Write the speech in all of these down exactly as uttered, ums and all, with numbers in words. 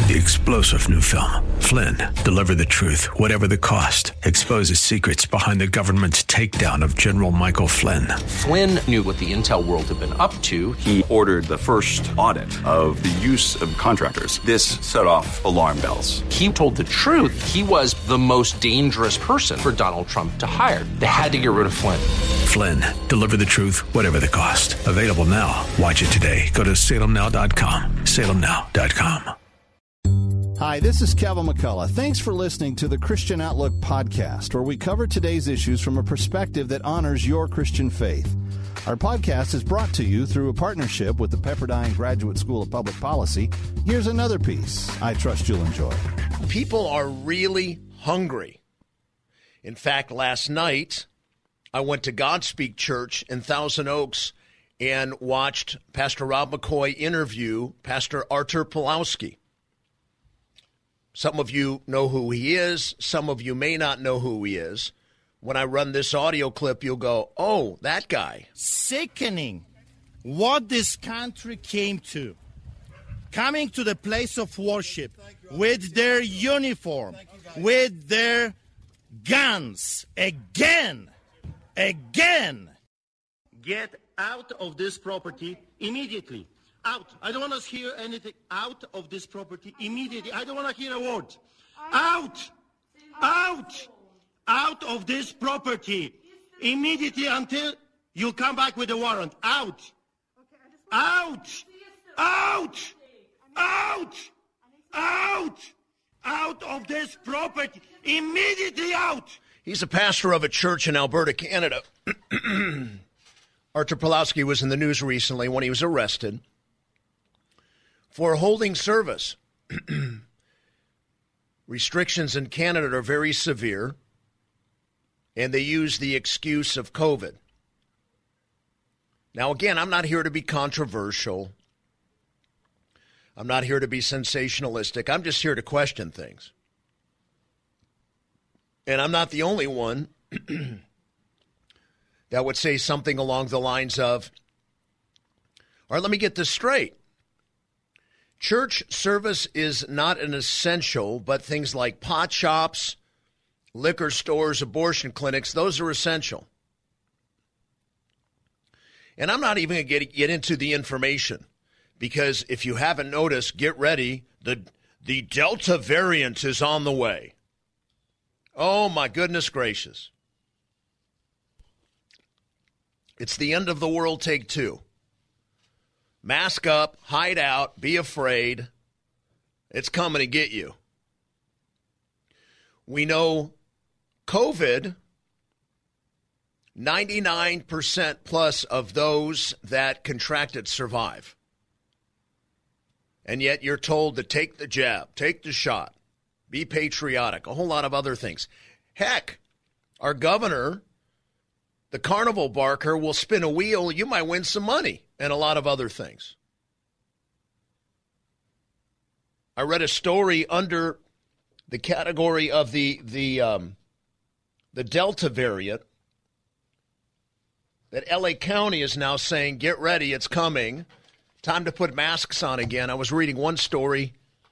The explosive new film, Flynn, deliver the truth, whatever the cost, exposes secrets behind the government's takedown of General Michael Flynn. Flynn knew what the intel world had been up to. He ordered the first audit of the use of contractors. This set off alarm bells. He told the truth. He was the most dangerous person for Donald Trump to hire. They had to get rid of Flynn. Flynn, deliver the truth, whatever the cost. Available now. Watch it today. Go to salem now dot com. salem now dot com. Hi, this is Kevin McCullough. Thanks for listening to the Christian Outlook podcast, where we cover today's issues from a perspective that honors your Christian faith. Our podcast is brought to you through a partnership with the Pepperdine Graduate School of Public Policy. Here's another piece I trust you'll enjoy. People are really hungry. In fact, last night, I went to Godspeak Church in Thousand Oaks and watched Pastor Rob McCoy interview Pastor Artur Pawlowski. Some of you know who he is. Some of you may not know who he is. When I run this audio clip, you'll go, oh, that guy. Sickening what this country came to. Coming to the place of worship with their uniform, with their guns, again, again. Get out of this property immediately. Out. I don't want to hear anything. Out of this property immediately. I don't want to hear a word. Out. Out. Out of this property immediately until you come back with a warrant. Out. Out. Out. Out. Out. Out of this property. Immediately out. He's a pastor of a church in Alberta, Canada. Artur Pawlowski was in the news recently when he was arrested for holding service. Restrictions in Canada are very severe, and they use the excuse of COVID. Now, again, I'm not here to be controversial. I'm not here to be sensationalistic. I'm just here to question things. And I'm not the only one that would say something along the lines of, all right, let me get this straight. Church service is not an essential, but things like pot shops, liquor stores, abortion clinics, those are essential. And I'm not even going to get, get into the information, because if you haven't noticed, get ready, the, the Delta variant is on the way. Oh, my goodness gracious. It's the end of the world, take two. Mask up, hide out, be afraid. It's coming to get you. We know COVID, ninety-nine percent plus of those that contracted survive. And yet you're told to take the jab, take the shot, be patriotic, a whole lot of other things. Heck, our governor, the carnival barker, will spin a wheel. You might win some money and a lot of other things. I read a story under the category of the the um, the Delta variant that L A County is now saying, get ready, it's coming. Time to put masks on again. I was reading one story.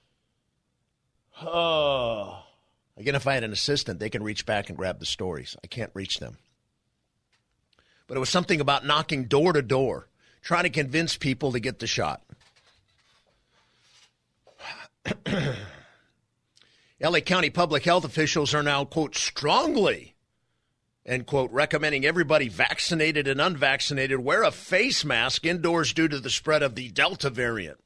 Oh. Again, if I had an assistant, they can reach back and grab the stories. I can't reach them. But it was something about knocking door to door, trying to convince people to get the shot. L A County public health officials are now, quote, strongly, end quote, recommending everybody vaccinated and unvaccinated wear a face mask indoors due to the spread of the Delta variant.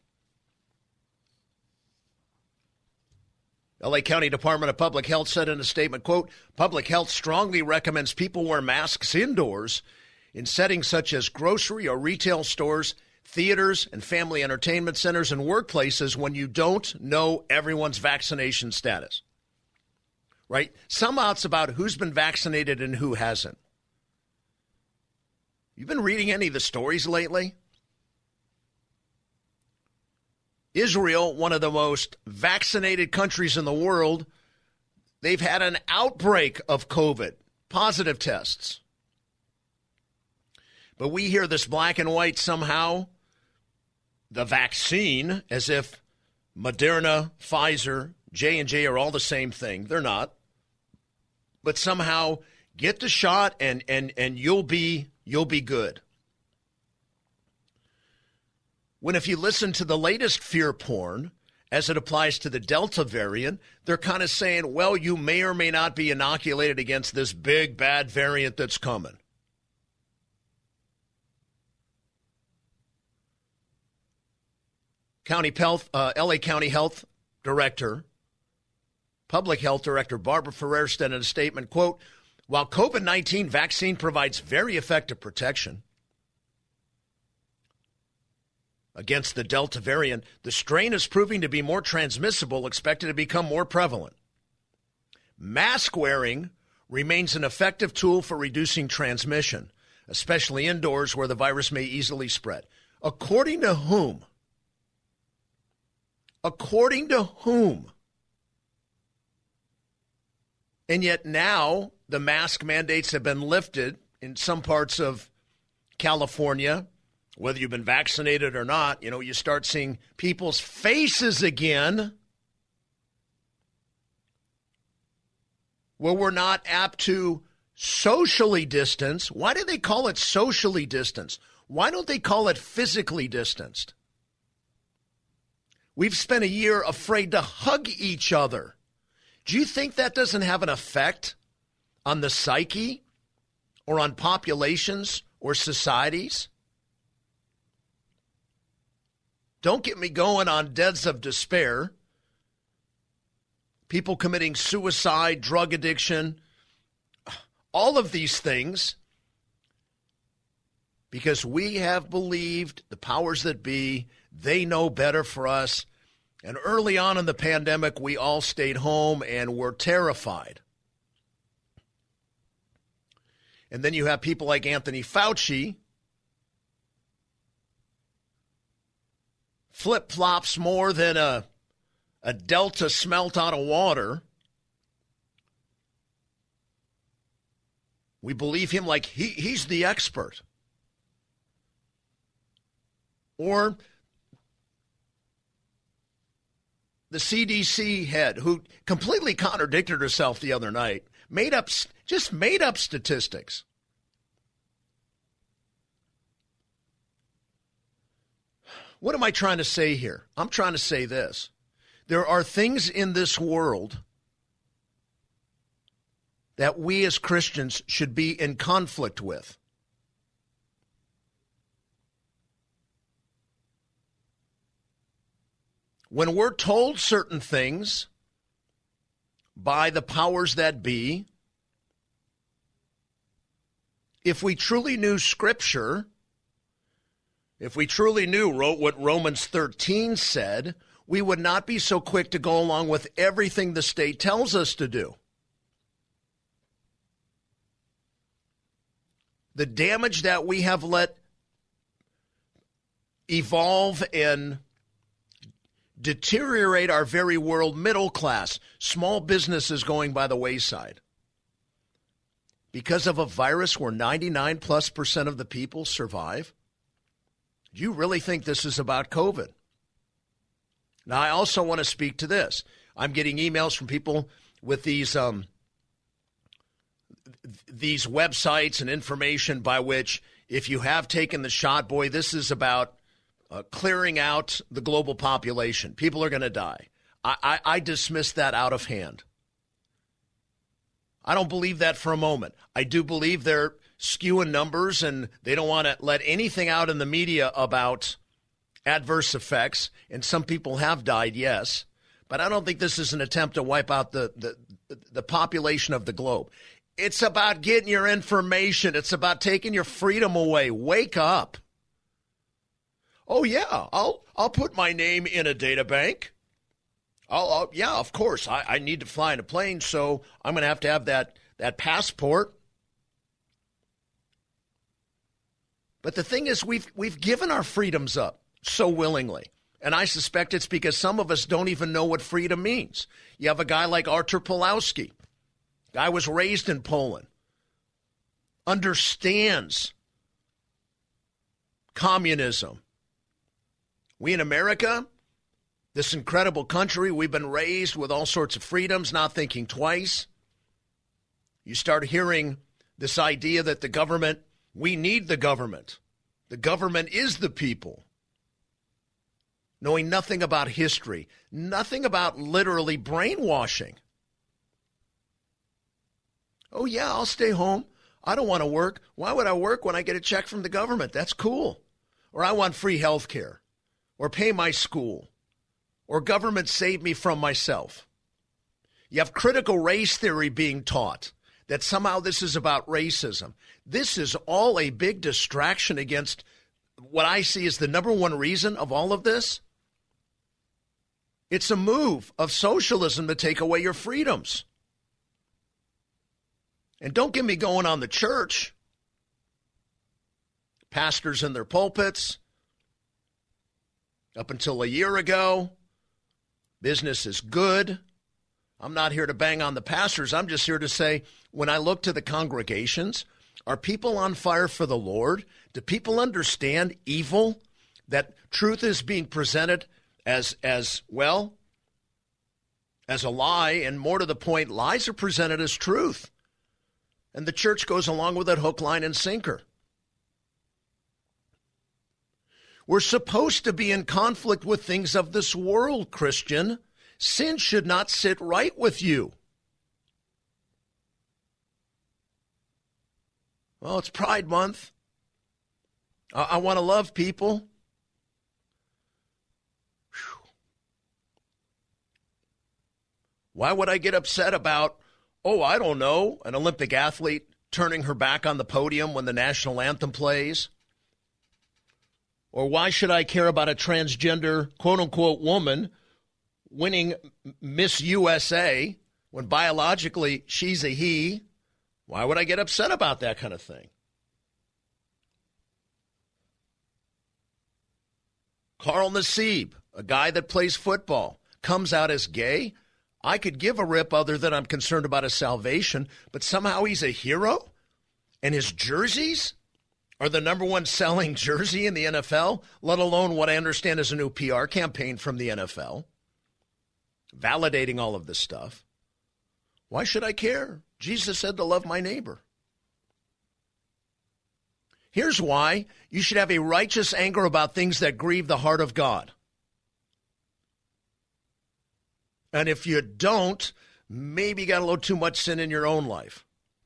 L A County Department of Public Health said in a statement, quote, public health strongly recommends people wear masks indoors in settings such as grocery or retail stores, theaters and family entertainment centers, and workplaces when you don't know everyone's vaccination status. Right? Somehow it's about who's been vaccinated and who hasn't. You've been reading any of the stories lately? Israel, one of the most vaccinated countries in the world, they've had an outbreak of COVID, positive tests. But we hear this black and white somehow, the vaccine, as if Moderna, Pfizer, J and J are all the same thing. They're not. But somehow get the shot and and and you'll be you'll be good. When if you listen to the latest fear porn as it applies to the Delta variant, they're kind of saying, well, you may or may not be inoculated against this big bad variant that's coming. County Health, uh, L A County Health Director, Public Health Director Barbara Ferrer said in a statement, quote, while COVID nineteen vaccine provides very effective protection against the Delta variant, the strain is proving to be more transmissible, expected to become more prevalent. Mask wearing remains an effective tool for reducing transmission, especially indoors where the virus may easily spread. According to whom? According to whom? And yet now the mask mandates have been lifted in some parts of California, whether you've been vaccinated or not. You know, you start seeing people's faces again. Well, we're not apt to socially distance. Why do they call it socially distanced? Why don't they call it physically distanced? We've spent a year afraid to hug each other. Do you think that doesn't have an effect on the psyche or on populations or societies? Don't get me going on deaths of despair, people committing suicide, drug addiction, all of these things, because we have believed the powers that be, they know better for us. And early on in the pandemic, we all stayed home and were terrified. And then you have people like Anthony Fauci, flip-flops more than a, a Delta smelt out of water. We believe him like he, he's the expert. Or the C D C head, who completely contradicted herself the other night, made up, just made up statistics. What am I trying to say here? I'm trying to say this. There are things in this world that we as Christians should be in conflict with. When we're told certain things by the powers that be, if we truly knew Scripture, if we truly knew wrote what Romans thirteen said, we would not be so quick to go along with everything the state tells us to do. The damage that we have let evolve and deteriorate our very world, middle class, small businesses going by the wayside, because of a virus where ninety-nine plus percent of the people survive. Do you really think this is about COVID? Now, I also want to speak to this. I'm getting emails from people with these um, these websites and information by which, if you have taken the shot, boy, this is about uh, clearing out the global population. People are going to die. I, I, I dismiss that out of hand. I don't believe that for a moment. I do believe they're skewing numbers and they don't want to let anything out in the media about adverse effects. And some people have died, yes. But I don't think this is an attempt to wipe out the, the, the population of the globe. It's about getting your information. It's about taking your freedom away. Wake up. Oh, yeah, I'll I'll put my name in a data bank. I'll, I'll yeah, of course. I, I need to fly in a plane, so I'm going to have to have that, that passport. But the thing is, we've we've given our freedoms up so willingly. And I suspect it's because some of us don't even know what freedom means. You have a guy like Artur Pawlowski. Guy was raised in Poland. Understands communism. We in America, This incredible country, we've been raised with all sorts of freedoms, not thinking twice. You start hearing this idea that the government, we need the government. The government is the people. Knowing nothing about history, nothing about literally brainwashing. Oh, yeah, I'll stay home. I don't want to work. Why would I work when I get a check from the government? That's cool. Or I want free health care. Or pay my school. Or government save me from myself. You have critical race theory being taught, that somehow this is about racism. This is all a big distraction against what I see as the number one reason of all of this. It's a move of socialism to take away your freedoms. And don't get me going on the church. Pastors in their pulpits. Up until a year ago, business is good. I'm not here to bang on the pastors. I'm just here to say, when I look to the congregations, are people on fire for the Lord? Do people understand evil? That truth is being presented as, as well, as a lie, and more to the point, lies are presented as truth. And the church goes along with it hook, line, and sinker. We're supposed to be in conflict with things of this world, Christian. Sin should not sit right with you. Well, it's Pride Month. I, I want to love people. Whew. Why would I get upset about, oh, I don't know, an Olympic athlete turning her back on the podium when the national anthem plays? Or why should I care about a transgender, quote-unquote, woman winning Miss U S A when biologically she's a he? Why would I get upset about that kind of thing? Carl Nassib, a guy that plays football, comes out as gay. I could give a rip other than I'm concerned about his salvation, but somehow he's a hero? And his jerseys are the number one selling jersey in the N F L, let alone what I understand is a new P R campaign from the N F L, validating all of this stuff. Why should I care? Jesus said to love my neighbor. Here's why you should have a righteous anger about things that grieve the heart of God. And if you don't, maybe you got a little too much sin in your own life.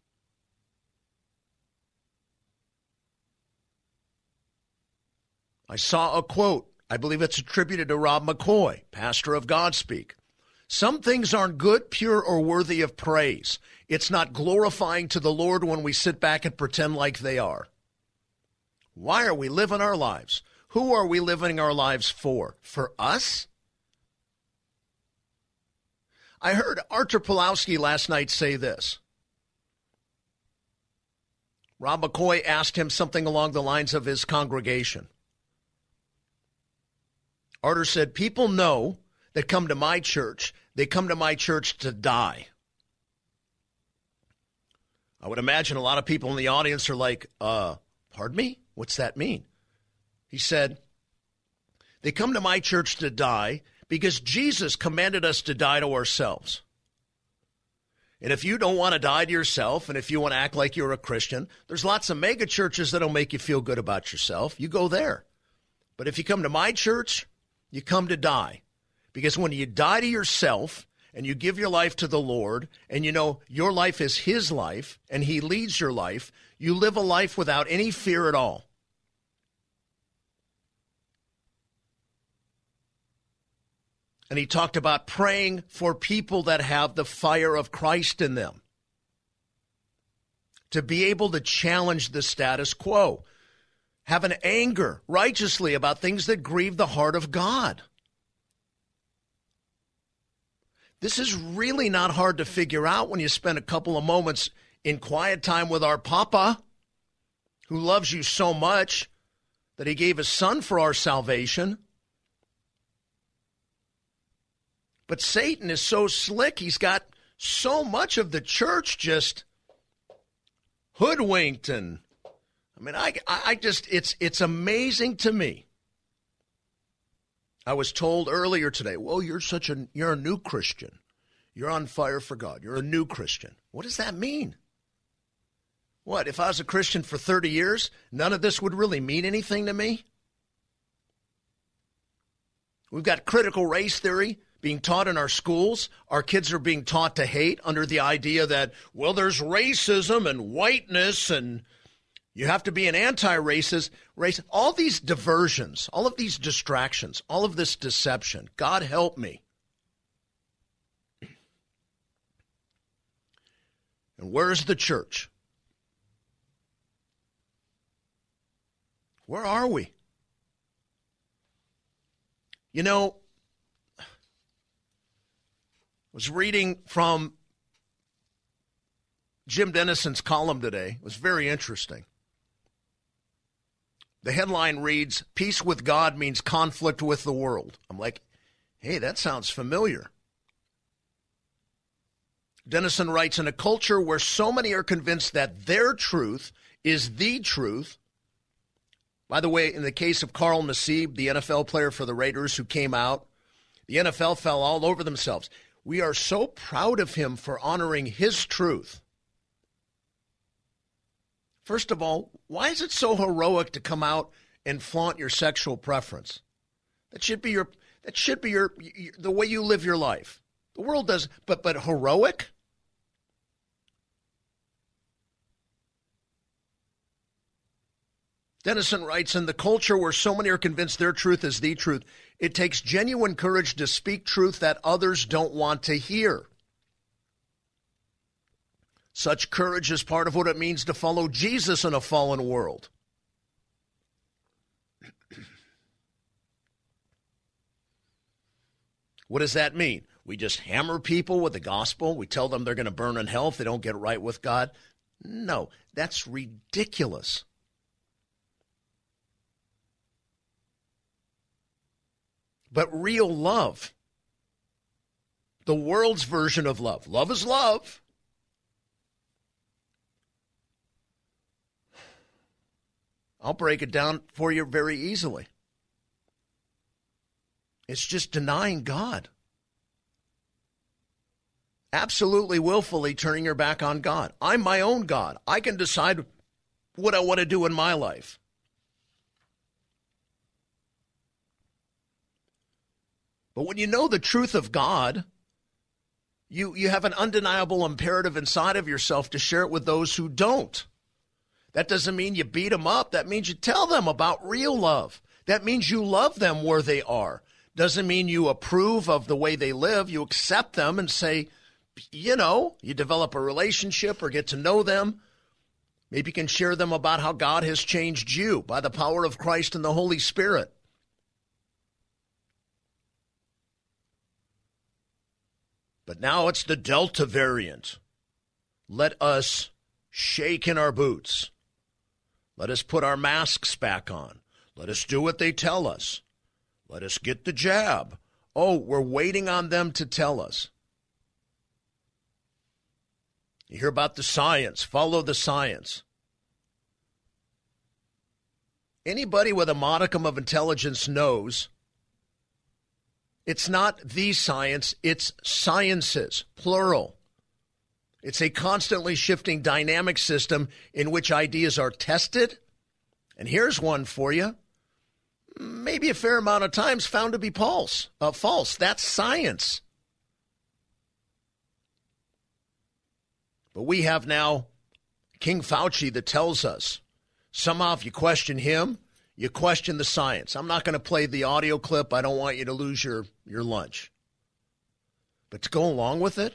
I saw a quote. I believe it's attributed to Rob McCoy, pastor of Godspeak. Some things aren't good, pure, or worthy of praise. It's not glorifying to the Lord when we sit back and pretend like they are. Why are we living our lives? Who are we living our lives for? For us? I heard Artur Pawlowski last night say this. Rob McCoy asked him something along the lines of his congregation. Artur said, people know that come to my church, they come to my church to die. I would imagine a lot of people in the audience are like, uh, pardon me? What's that mean? He said, they come to my church to die because Jesus commanded us to die to ourselves. And if you don't want to die to yourself, and if you want to act like you're a Christian, there's lots of mega churches that'll make you feel good about yourself. You go there. But if you come to my church, you come to die. Because when you die to yourself and you give your life to the Lord, and you know your life is his life and he leads your life, you live a life without any fear at all. And he talked about praying for people that have the fire of Christ in them, to be able to challenge the status quo, have an anger righteously about things that grieve the heart of God. This is really not hard to figure out when you spend a couple of moments in quiet time with our Papa, who loves you so much that he gave his son for our salvation. But Satan is so slick, he's got so much of the church just hoodwinked. And I mean, I, I just, it's, it's amazing to me I was told earlier today, well, you're such a, you're a new Christian. You're on fire for God. You're a new Christian. What does that mean? What, if I was a Christian for thirty years, none of this would really mean anything to me? We've got critical race theory being taught in our schools. Our kids are being taught to hate under the idea that, well, there's racism and whiteness and you have to be an anti-racist. Race, all these diversions, all of these distractions, all of this deception. God help me. And where's the church? Where are we? You know, I was reading from Jim Dennison's column today. It was very interesting. The headline reads, "Peace with God means conflict with the world." I'm like, hey, that sounds familiar. Dennison writes, in a culture where so many are convinced that their truth is the truth. By the way, in the case of Carl Nassib, the N F L player for the Raiders who came out, the N F L fell all over themselves. We are so proud of him for honoring his truth. First of all, why is it so heroic to come out and flaunt your sexual preference? That should be your that should be your, your the way you live your life. The world does, but but heroic? Dennison writes, in the culture where so many are convinced their truth is the truth, it takes genuine courage to speak truth that others don't want to hear. Such courage is part of what it means to follow Jesus in a fallen world. What does that mean? We just hammer people with the gospel? We tell them they're going to burn in hell if they don't get right with God? No, that's ridiculous. But real love, the world's version of love. Love is love. I'll break it down for you very easily. It's just denying God. Absolutely willfully turning your back on God. I'm my own God. I can decide what I want to do in my life. But when you know the truth of God, you, you have an undeniable imperative inside of yourself to share it with those who don't. That doesn't mean you beat them up. That means you tell them about real love. That means you love them where they are. Doesn't mean you approve of the way they live. You accept them and say, you know, you develop a relationship or get to know them. Maybe you can share them about how God has changed you by the power of Christ and the Holy Spirit. But now it's the Delta variant. Let us shake in our boots. Let us put our masks back on. Let us do what they tell us. Let us get the jab. Oh, we're waiting on them to tell us. You hear about the science. Follow the science. Anybody with a modicum of intelligence knows it's not the science, it's sciences, plural. It's a constantly shifting dynamic system in which ideas are tested. And here's one for you. Maybe a fair amount of times found to be false. Uh, false. That's science. But we have now King Fauci that tells us somehow if you question him, you question the science. I'm not going to play the audio clip. I don't want you to lose your, your lunch. But to go along with it,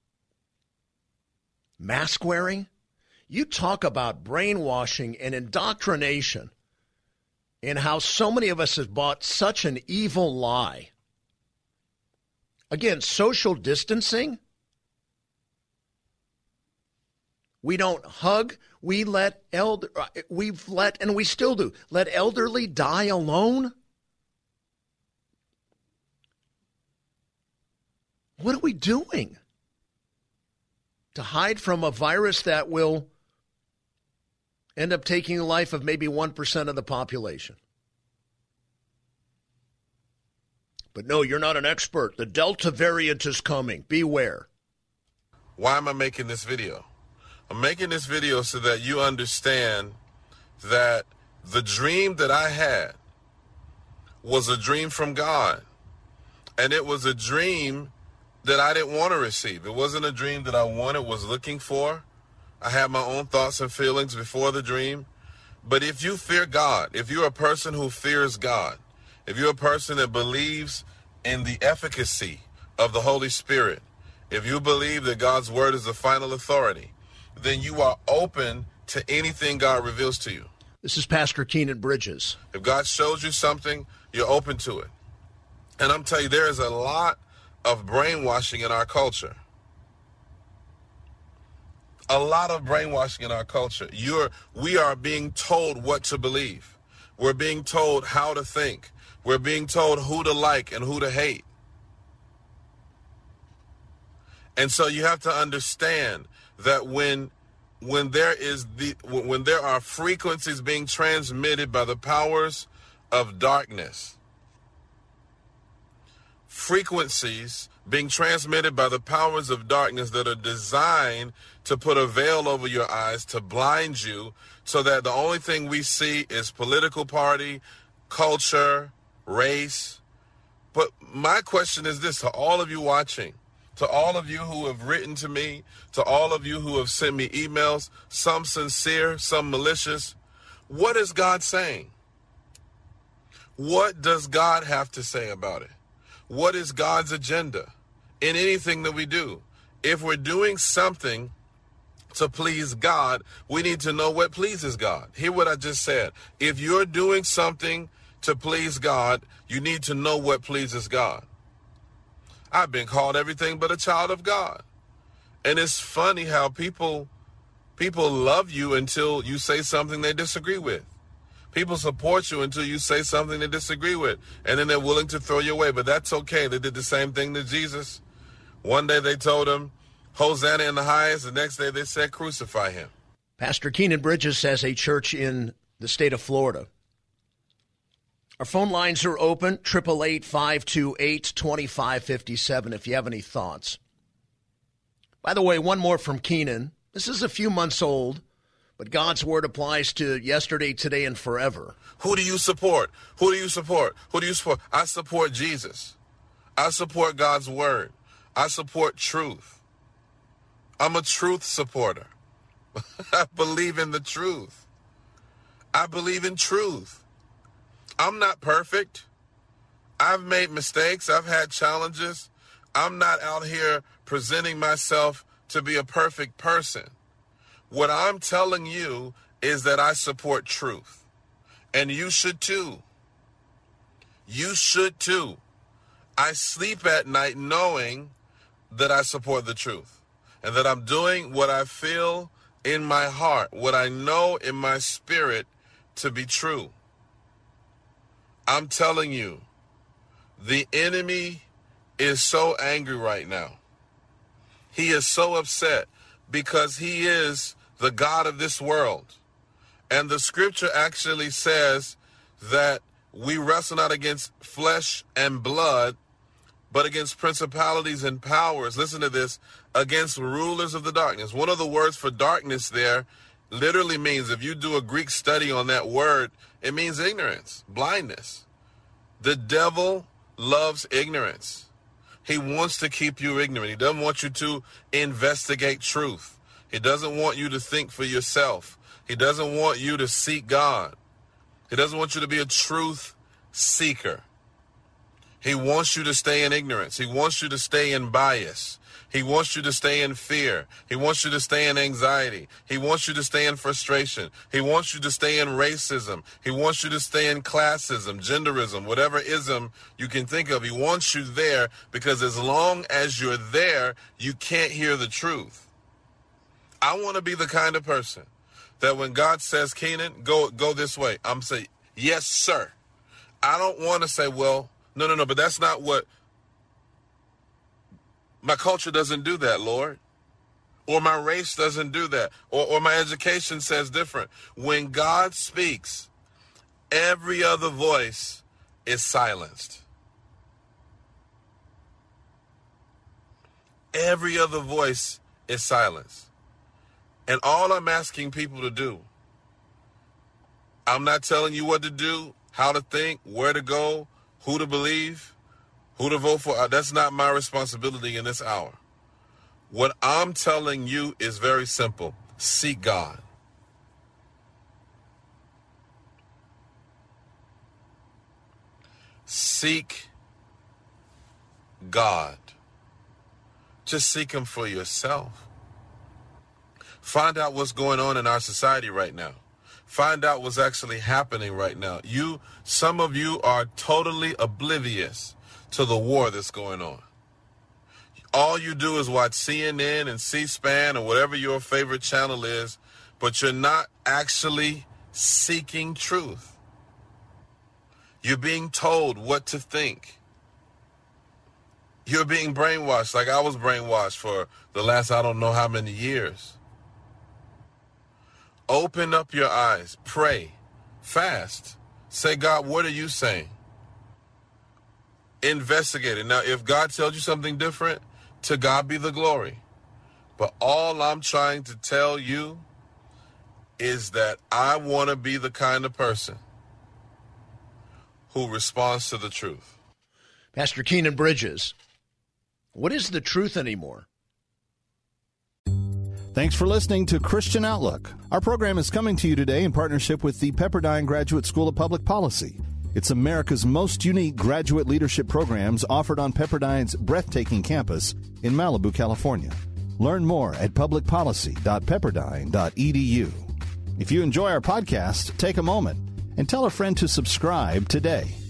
mask wearing, you talk about brainwashing and indoctrination and how so many of us have bought such an evil lie. Again, social distancing. We don't hug. We let elder, we've let, and we still do, let elderly die alone. What are we doing to hide from a virus that will end up taking the life of maybe one percent of the population? But no, you're not an expert. The Delta variant is coming. Beware. Why am I making this video? I'm making this video so that you understand that the dream that I had was a dream from God. And it was a dream that I didn't want to receive. It wasn't a dream that I wanted, was looking for. I had my own thoughts and feelings before the dream. But if you fear God, if you're a person who fears God, if you're a person that believes in the efficacy of the Holy Spirit, if you believe that God's word is the final authority, then you are open to anything God reveals to you. This is Pastor Keenan Bridges. If God shows you something, you're open to it. And I'm telling you, there is a lot of brainwashing in our culture. A lot of brainwashing in our culture. You're, we are being told what to believe. We're being told how to think. We're being told who to like and who to hate. And so you have to understand that when when there is the when there are frequencies being transmitted by the powers of darkness, frequencies being transmitted by the powers of darkness that are designed to put a veil over your eyes, to blind you, so that the only thing we see is political party, culture, race. But my question is this to all of you watching, to all of you who have written to me, to all of you who have sent me emails, some sincere, some malicious, what is God saying? What does God have to say about it? What is God's agenda in anything that we do? If we're doing something to please God, we need to know what pleases God. Hear what I just said. If you're doing something to please God, you need to know what pleases God. I've been called everything but a child of God. And it's funny how people people love you until you say something they disagree with. People support you until you say something they disagree with, and then they're willing to throw you away. But that's okay. They did the same thing to Jesus. One day they told him, Hosanna in the highest. The next day they said, crucify him. Pastor Keenan Bridges has a church in the state of Florida. Our phone lines are open, eight eight eight, five two eight, two five five seven, if you have any thoughts. By the way, one more from Keenan. This is a few months old, but God's word applies to yesterday, today, and forever. Who do you support? Who do you support? Who do you support? I support Jesus. I support God's word. I support truth. I'm a truth supporter. I believe in the truth. I believe in truth. I'm not perfect. I've made mistakes. I've had challenges. I'm not out here presenting myself to be a perfect person. What I'm telling you is that I support truth. And you should too. You should too. I sleep at night knowing that I support the truth and that I'm doing what I feel in my heart, what I know in my spirit to be true. I'm telling you, the enemy is so angry right now. He is so upset because he is the God of this world. And the scripture actually says that we wrestle not against flesh and blood, but against principalities and powers. Listen to this, against rulers of the darkness. One of the words for darkness there literally means, if you do a Greek study on that word, it means ignorance, blindness. The devil loves ignorance. He wants to keep you ignorant. He doesn't want you to investigate truth. He doesn't want you to think for yourself. He doesn't want you to seek God. He doesn't want you to be a truth seeker. He wants you to stay in ignorance. He wants you to stay in bias. He wants you to stay in fear. He wants you to stay in anxiety. He wants you to stay in frustration. He wants you to stay in racism. He wants you to stay in classism, genderism, whatever ism you can think of. He wants you there because as long as you're there, you can't hear the truth. I want to be the kind of person that when God says, Keenan, go go this way, I'm saying, yes, sir. I don't want to say, well, no, no, no, but that's not what, my culture doesn't do that, Lord. Or my race doesn't do that. Or, or my education says different. When God speaks, every other voice is silenced. every other voice is silenced. And all I'm asking people to do, I'm not telling you what to do, how to think, where to go, who to believe, who to vote for. That's not my responsibility in this hour. What I'm telling you is very simple. Seek God. Seek God. Just seek him for yourself. Find out what's going on in our society right now. Find out what's actually happening right now. You, some of you are totally oblivious to the war that's going on. All you do is watch C N N and C-SPAN or whatever your favorite channel is, but you're not actually seeking truth. You're being told what to think. You're being brainwashed like I was brainwashed for the last I don't know how many years. Open up your eyes, pray, fast. Say, God, what are you saying? Investigate it. Now, if God tells you something different, to God be the glory. But all I'm trying to tell you is that I want to be the kind of person who responds to the truth. Pastor Keenan Bridges, what is the truth anymore? Thanks for listening to Christian Outlook. Our program is coming to you today in partnership with the Pepperdine Graduate School of Public Policy. It's America's most unique graduate leadership programs offered on Pepperdine's breathtaking campus in Malibu, California. Learn more at public policy dot pepperdine dot e d u. If you enjoy our podcast, take a moment and tell a friend to subscribe today.